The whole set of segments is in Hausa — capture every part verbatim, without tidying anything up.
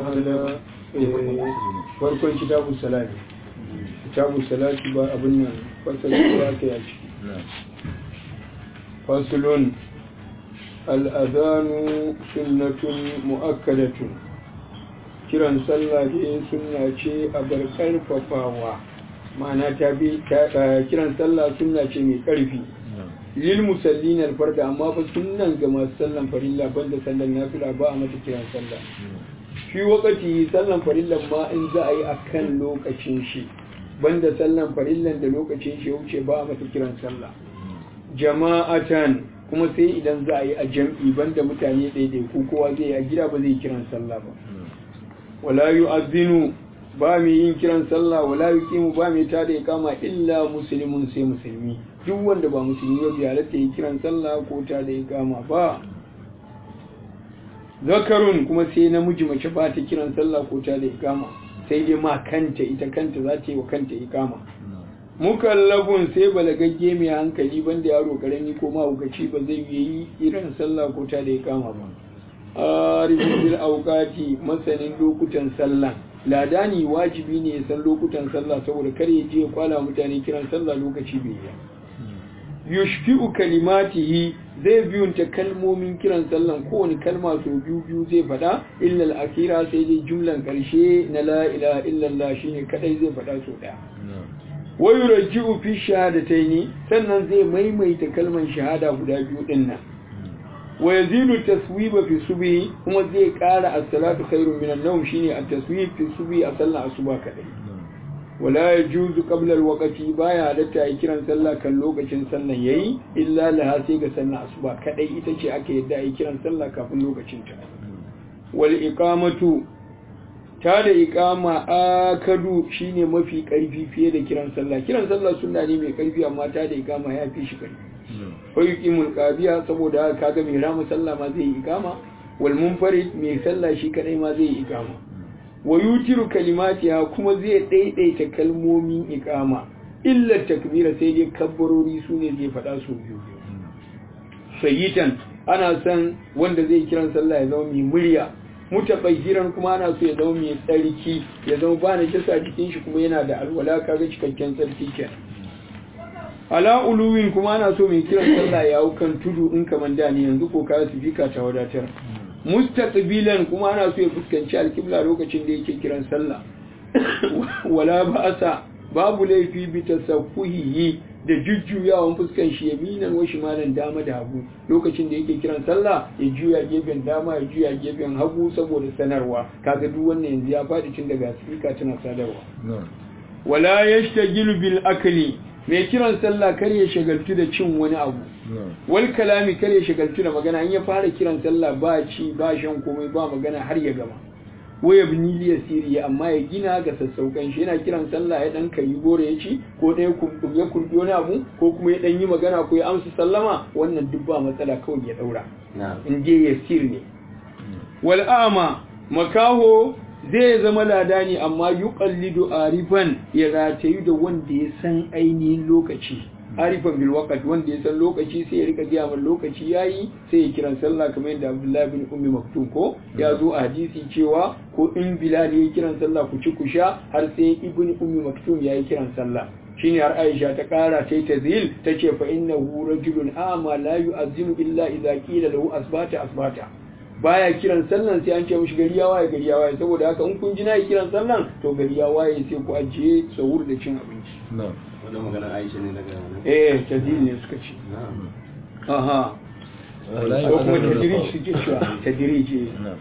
ala farkon kitabu salati kitabu salati ba abin nan fasali ya kai a ciki fasulun al'adanu sunnatun mu'akkadatun kiran sallah ce sunna ce a bar karfafawa ma'ana ta bi kiran sallah sunna ce mai karfi lil musallin alfarda amma fa sunnan ga masu sallan farilla banda sallan nafila ba a mata kiran sallah shi wakati sallan farillan ma in za a yi akan lokacin shi banda sallan farillan da lokacin shi wuce ba a mata kiran sallah jama'atan kuma sai idan za a yi a jam'i banda mutane daidai ko kowa zai yi a gida ba zai kiran sallah ba wala yu'adhinu ba mai yin kiran sallah wala yuqimu ba mai tada iqama illa muslimun sai musulmi duk wanda ba musulmi ba bai halatta yi kiran sallah ko tada iqama ba zakarun kuma sai namiji mace ba ta kiran sallah ko tada iqama sai dai ma kanta ita kanta za ta yi wa kanta iqama mukallafun sai balagagge mai hankali banda yaro karami ko mahaukaci ba zai yi kiran sallah ko tada iqama ba arifin bil auqati masanin lokutan sallah ladani wajibi ne ya san lokutan sallah saboda kar ya je kwala mutane kiran sallah lokaci bai yi yushfi'u kalimatihi zai biyunta kalmomin kiran sallan kowane kalma sau biyu biyu zai fada illa al-akhira sai dai jumlan karshe na la ilaha illallah shine kadai zai fada sau daya wa yurji'u fi shahadataini sannan zai maimaita kalman shahada guda biyu din nan wa yazidu taswiba fi subhi kuma zai kara as-salatu khairun min an-nawm shine at-taswib fi subhi a sallar asuba kadai wala yajuzu qabla al-waqti baya halatta yi kiran sallah kan lokacin sallan yayi illa laha sai ga sallar asuba kadai ita ce aka yadda yi kiran sallah kafin lokacin ta wal iqamatu ta da iqama akadu shine mafi karfi fiye da kiran sallah kiran sallah sunna ne mai karfi amma ta da iqama ya fi shi karfi fa yuqimul qabiya saboda kaga mai ramu sallah ma zai yi iqama wal munfarid mai sallah shi kadai ma zai yi iqama wa yutiru kalimatiha kuma zai daidaita kalmomin iqama illa takbira sai dai kabbarori sune zai fada su biyu sayyitan ana san wanda zai kiran sallah ya zama mai murya mutafayyiran kuma ana so ya zama mai tsarki ya zama ba na kisa cikin shi kuma yana da alwala kaga cikakken tsarki kenan ala uluwin kuma ana so mai kiran sallah ya hau kan tudu in kaman da ne yanzu ko kaya sifika ta wadatar mustaqbilan kuma ana so ya fuskanci alkibla lokacin da yake kiran sallah wala ba'asa babu laifi bi tasaffuhi da jujjuyawan fuskan shi yaminan wa shimalan dama da hagu lokacin da yake kiran sallah ya juya gefen dama ya juya gefen hagu saboda sanarwa kaga duk wannan yanzu ya fadi tun daga sifika tana sadarwa wala yashtagilu bil akli mai kiran sallah kar ya shagaltu da cin wani abu wal kalami kar ya shagaltu da magana in ya fara kiran sallah ba ci ba shan komai ba magana har ya gama waya bini liya siriya amma ya gina ga sassaukan shi yana kiran sallah ya dan kai gore ya ci ko ɗaya ya kurbi wani abu ko kuma ya dan yi magana ko ya amsa sallama wannan duk ba matsala kawai ya daura in je ya sir ne wal ama makaho zai zama ladani amma yuqallidu arifan ya ratayu da wanda ya san ainihin lokaci arifan bil waqt wanda ya san lokaci sai ya rika gaya min lokaci yayi sai ya kiran sallah kamar yadda Abdullah bin Ummi Maktum ko ya zo a hadisi cewa ko in Bilal ya kiran sallah ku ci ku sha har sai Ibn Ummi Maktum yayi kiran sallah shine har Aisha ta kara ta tazil tace fa innahu rajulun ama la yu'azzimu illa idza qila lahu asbata asbata baya kiran sallan sai an ce mishi gari ya waye gari ya waye saboda haka in kun ji na yi kiran sallan to gari ya waye sai ku ajiye sahur da cin abinci na'am wannan magana Aisha ne daga nan eh tadil ne suka ce na'am aha ko kuma tadrij suke cewa tadrij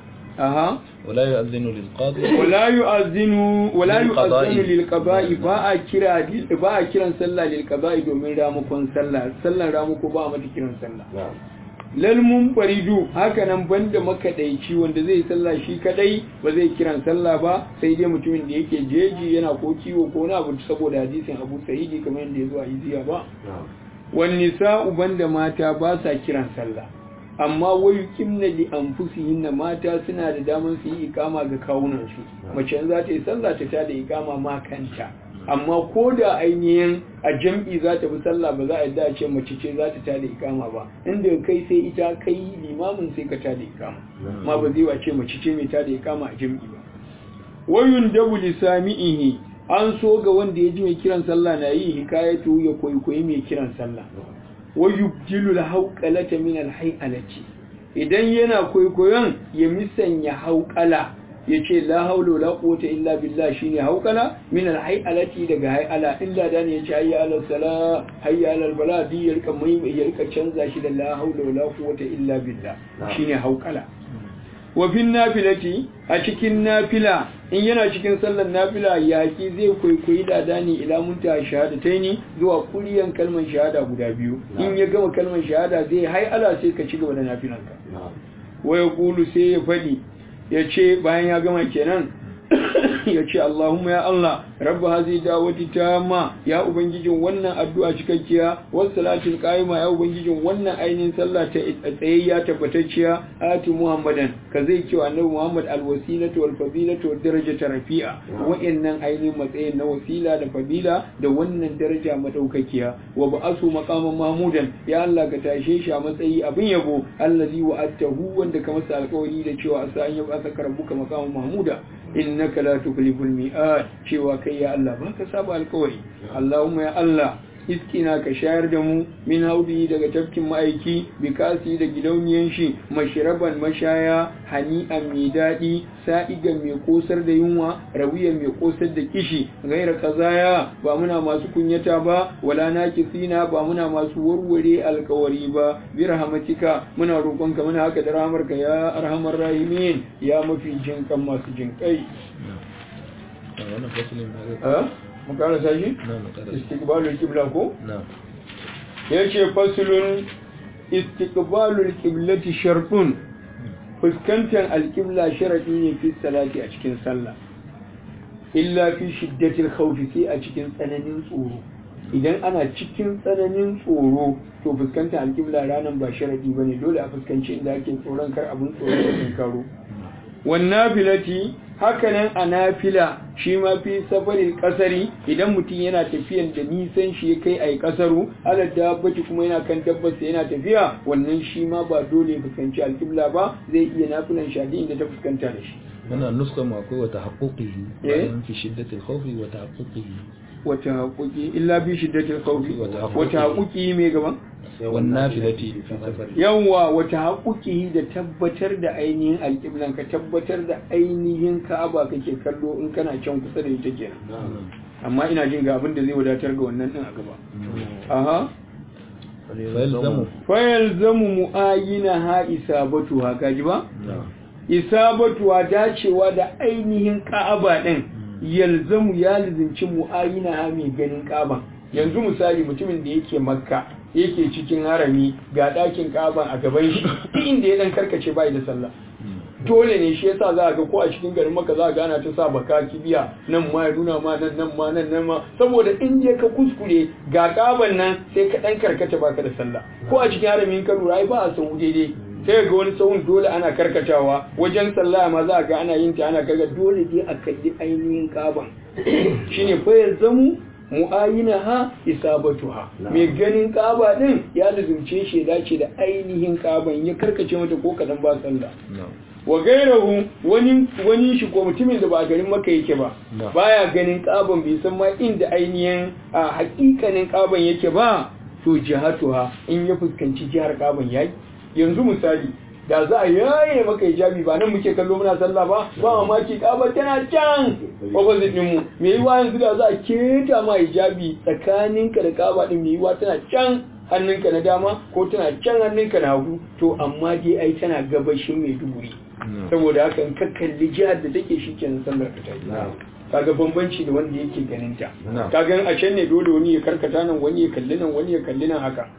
aha wala yu'adhinu lil qadi wala yu'adhinu wala yu'adhinu lil qada'i ba a kira ba a kiran sallah lil qada'i domin ramukon sallah sallan ramuko ba a mata kiran sallah na'am lal munfaridu haka nan banda makadaici wanda zai sallah shi kadai ba zai kiran sallah ba sai dai mutumin da yake jeji yana ko kiwo ko na abu saboda hadisin Abu Sa'idi kamar yadda yazo a Iziya ba wan nisa'u banda mata ba sa kiran sallah amma wayu kimna li anfusihin mata suna da daman su yi ikama ga kawunan su mace za ta yi sallah ta tada ikama ma kanta amma ko da ainihin a jam'i za ta bi sallah ba za a yadda ce mace ce za ta tada ikama ba inda kai sai ita kai limamin sai ka tada ikama ma ba zai wace mace ce mai tada ikama a jam'i ba wayun dabu lisami'ihi an so ga wanda ya ji mai kiran sallah na yi hikayatu ya koyi mai kiran sallah wayubjilu al-hawqalata min al-hay'alati idan yana koyon ya misanya hauqala yace la haula wala quwwata illa billah shine hauqala min al-hay'alati daga hay'ala illa dan yace hayya ala salah hayya ala al-bala di yarka mai ya rika canza shi da la haula wala quwwata illa billah shine hauqala wa fin nafilati a cikin nafila in yana cikin sallar nafila yaki zai kwaikwayi ladani ila munta shahadataini zuwa kuriyan kalmar shahada guda biyu in ya gama kalmar shahada zai hay'ala sai ka ci gaba da nafilanka wa yaqulu sai ya fadi yace bayan ya gama kenan yace Allahumma ya Allah rabba hazi da'wati tamma ya ubangijin wannan addu'a cikakkiya was salatul qaima ya ubangijin wannan ainihin sallah ta tsayayya tabbatacciya ati muhammadan ka zai cewa annabi muhammad alwasilatu wal fadilatu wad darajatu rafi'a wa'annan ainihin matsayin na wasila da fadila da wannan daraja madaukakiya wa ba'asu maqaman mahmudan ya Allah ka tashe shi a matsayi abin yabo allazi wa'atahu wanda ka masa alƙawari da cewa asa an yaba saka rabbuka maqaman mahmuda innaka la tukhliful mi'ad cewa kai ya Allah baka saba alƙawari Allahumma ya Allah iskina ka shayar da mu min haudi daga tafkin ma'aiki bikasi da gidauniyan shi mashraban mashaya hani'an mai daɗi sa'igan mai kosar da yunwa rawiyan mai kosar da kishi gaira kazaya ba muna masu kunyata ba wala nakisina ba muna masu warware alkawari ba bi rahmatika muna roƙonka muna haka da rahmarka ya arhamar rahimin ya mafi jinkan masu jinkai wannan fasalin a mun kana sashi istiqbalul qibla ko yace faslun istiqbalul qiblati shartun fuskantar alqibla sharadi ne fi salati a cikin sallah illa fi shiddatil khawfi sai a cikin tsananin tsoro idan ana cikin tsananin tsoro to fuskantar alqibla ranan ba sharadi bane dole a fuskanci inda ake tsoron kar abun tsoro ya karo wannan filati hakanan a nafila shi ma fi safarin kasari idan mutum yana tafiyan da nisan shi ya kai a yi kasaru halar dabbaci kuma yana kan dabbasa yana tafiya wannan shi ma ba dole ya fuskanci alƙibla ba zai iya nafilan shaɗi inda ta fuskanta da shi wannan nuska ma akwai wata haƙoƙi bayan fi shiddatil khawfi wata haƙoƙi wata haƙoƙi illa bi shiddatil khawfi wata haƙoƙi mai gaban wannan filati fi safar yawa wata haƙuƙi da tabbatar da ainihin alƙiblan ka tabbatar da ainihin ka'aba kake kallo in kana can kusa da ita kenan amma ina jin ga abin da zai wadatar ga wannan din a gaba aha fayal zamu mu'ayina ha isabatu ha kaji ba isabatu ha dacewa da ainihin ka'aba din yalzamu ya lizinci mu'ayina ha mai ganin ka'aba yanzu misali mutumin da yake makka yake cikin harami ga ɗakin ƙaban a gaban shi inda ya dan karkace bai da sallah dole ne shi yasa za a ga ko a cikin garin maka za a gana ta sa baka kibiya nan ma ya nuna ma nan nan ma nan nan ma saboda in je ka kuskure ga ƙaban nan sai ka dan karkace baka da sallah ko a cikin haramin ka lura ai ba a sau daidai sai ga wani sahun dole ana karkatawa wajen sallah ma za a ga ana yin ta ana kaga dole dai a kalli ainihin ƙaban shine fa yanzu mu'ayinaha isabatuha mai ganin kaba din ya lazumce shi dace da ainihin kaban ya karkace mata ko kadan ba sallah wa gairahu wani wani shi ko mutumin da ba garin maka yake ba baya ganin kaban bai san ma inda ainihin a hakikanin kaban yake ba to jihatuha in ya fuskanci jihar kaban yayi yanzu misali da za a yaye maka hijabi ba nan muke kallo muna sallah ba ba mamaki kaba tana can opposite din mu me yiwa yanzu da za a keta ma hijabi tsakaninka da kaba din me yiwa tana can hannunka na dama ko tana can hannunka na hagu to amma dai ai tana gabashin Maiduguri saboda haka in ka kalli jihar da take shikenan sallar ka tayi kaga bambanci da wanda yake ganin ta kaga a can ne dole wani ya karkata nan wani ya kalli nan wani ya kalli nan haka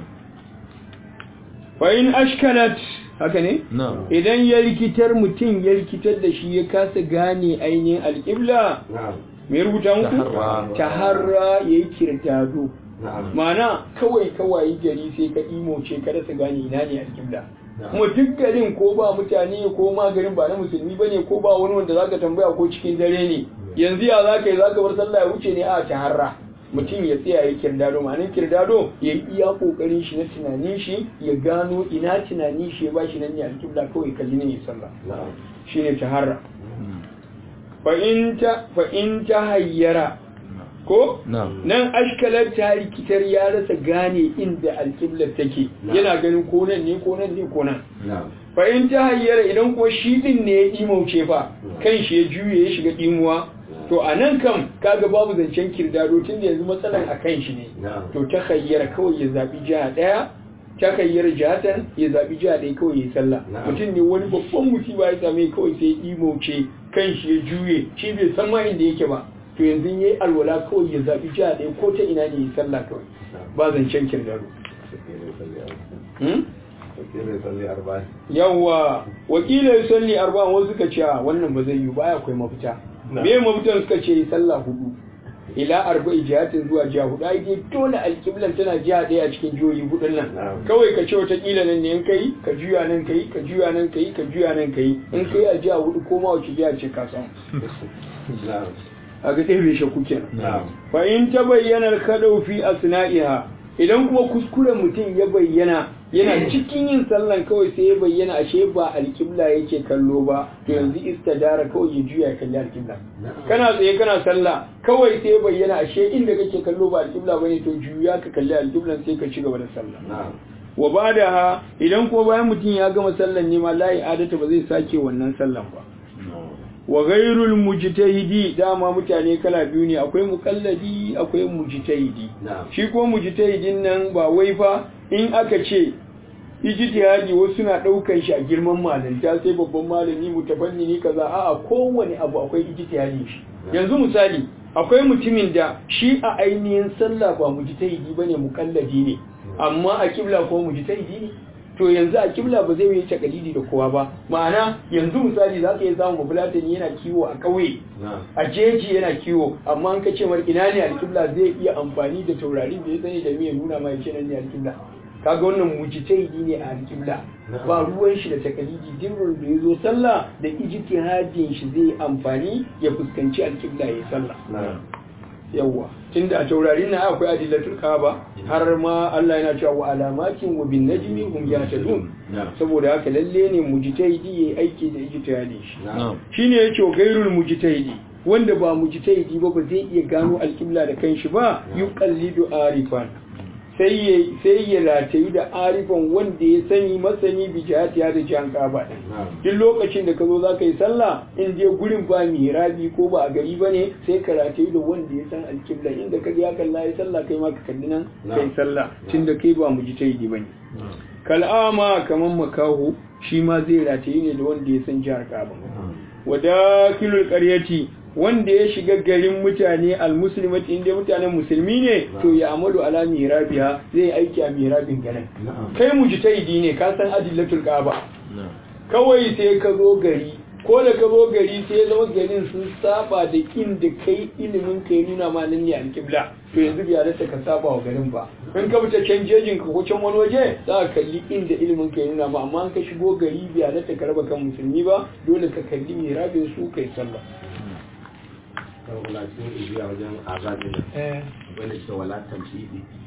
fa in ashkalat haka ne? Idan ya rikitar mutum ya rikitar da shi ya kasa gane ainihin alƙibla mai rubuta muku? Taharra ya yi kirtado. Mana kawai kawai gari sai ka imoce ka rasa gane ina ne alƙibla. Kuma duk garin ko ba mutane ko ma garin ba na musulmi ba ne ko ba wani wanda za ka tambaya ko cikin dare ne. Yanzu ya za ka yi za ka bar sallah ya wuce ne a taharra. Mutum ya tsaya ya kirdado ma'anin kirdado ya yi iya kokarin shi na tunanin shi ya gano ina tunanin shi ya ba shi nan ne alƙibla kawai kalli ne ya sallah shi ne taharra fa in ta fa in ta hayyara ko nan ashkalar ta rikitar ya rasa gane inda alƙiblar take yana ganin ko nan ne ko nan ne ko nan fa in ta hayyara idan ko shi din ne ya dimauce fa kan shi ya juye ya shiga dimuwa to a nan kam kaga babu zancen kirdado tun da yanzu matsalan a kan shi ne to ta hayyara kawai ya zabi jiha daya ta hayyara jihatan ya zabi jiha daya kawai ya sallah mutum ne wani babban musiba ya same kawai sai ya dimauce kan shi ya juye shi bai san ma inda yake ba to yanzu yayi alwala kawai ya zabi jiha ɗaya ko ta ina ne ya sallah kawai ba zancen kirdaro yawwa wakila ya salli arba'in wasu suka ce wannan ba zai yi ba akwai mafita me mafitan suka ce sallah hudu ila arba'i jihatin zuwa jiha hudu ai dai dole alƙiblan tana jiha ɗaya a cikin jihohi hudun nan kawai ka ce wata kila nan ne in kai ka juya nan kai ka juya nan kai ka juya nan kai in kai a jiha hudu ko ma wace jiha ce ka samu a ga ɗaya bai shakku kenan fa in ta bayyana kadau fi asna'iha idan kuma kuskuren mutum ya bayyana yana cikin yin sallan kawai sai ya bayyana ashe ba alƙibla yake kallo ba to yanzu istidara kawai ya juya ya kalli alƙibla kana tsaye kana sallah kawai sai ya bayyana ashe inda kake kallo ba alƙibla bane to juya ka kalli alƙiblan sai ka ci gaba da sallah wa badaha idan ko bayan mutum ya gama sallan ne ma la adata ba zai sake wannan sallan ba wa ghairul mujtahidi dama mutane kala biyu ne akwai muqallidi akwai mujtahidi shi ko mujtahidin nan ba wai fa in aka ce ijtihadi wasu na daukan shi a girman malanta sai babban malami mutafannini kaza a'a kowane abu akwai ijtihadi shi yanzu misali akwai mutumin da shi a ainihin sallah ba mujtahidi bane muqallidi ne amma a kibla ko mujtahidi ne to yanzu a kibla ba zai yi takalidi da kowa ba ma'ana yanzu misali za ka yi samun bafulatani yana kiwo a ƙauye a jeji yana kiwo amma an kace mar ina ne alkibla zai iya amfani da taurarin da ya sani da miya nuna ma yace nan ne alkibla kaga wannan mujtahidi ne a alkibla ba ruwan shi da takalidi dimbin da yazo sallah da ijtihadin shi zai amfani ya fuskanci alkibla ya sallah yawwa tunda a taurarin na akwai adillatul kaaba har ma Allah yana cewa wa alamatin wa bin najmi hum yahtadun saboda haka lalle ne mujtahidi yayi aiki da ijtihadin shi shine yace gairul mujtahidi wanda ba mujtahidi ba ba zai iya gano alqibla da kanshi ba yuqallidu arifan sai ya sai ya ratayi da arifan wanda ya sani masani bi jihatiya da jihan kaaba din duk lokacin da ka zo za ka yi sallah in je gurin ba mihrabi ko ba a gari ba ne sai ka ratayi da wanda ya san alkibla inda ka ya kalla ya sallah kai ma ka kalli nan kai sallah tunda kai ba mu ji taidi bane kal'ama kaman makaho shi ma zai ratayi ne da wanda ya san jihar kaaba wadakilul qaryati wanda ya shiga garin mutane almuslimati inda mutanen musulmi ne to ya amalu ala mihrabiha zai aiki a mihrabin garin kai mujtahidi ne ka san adillatul kaaba kawai sai ka zo gari ko da ka zo gari sai zama garin sun saba da inda kai ilimin kai nuna ma nan ne alqibla to yanzu bai halatta ka saba wa garin ba in ka fita can jejin ka ko can wani waje za ka kalli inda ilimin kai nuna ma amma in ka shigo gari bai halatta ka raba kan musulmi ba dole ka kalli mihrabin su kai sallah wala cikin igiya wajen azabin wanda ke wala tamshidi